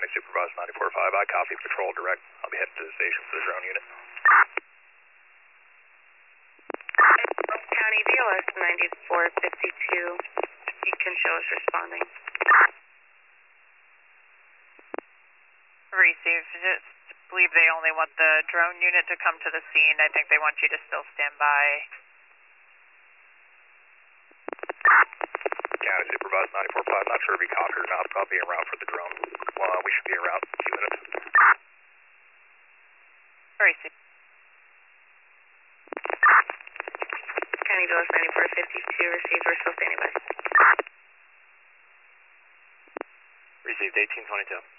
County Supervisor 94.5. I copy patrol direct. I'll be heading to the station for the drone unit. County DOS 9452. You can show us responding. Receive. Just believe they only want the drone unit to come to the scene. I think they want you to still stand by. County Supervisor 94.5. Not sure if he copied or not, but I'll be en route for the drone. We should be en route in a few minutes. Receive. County DOS 9452. Received. We're still standing by. Received 1822.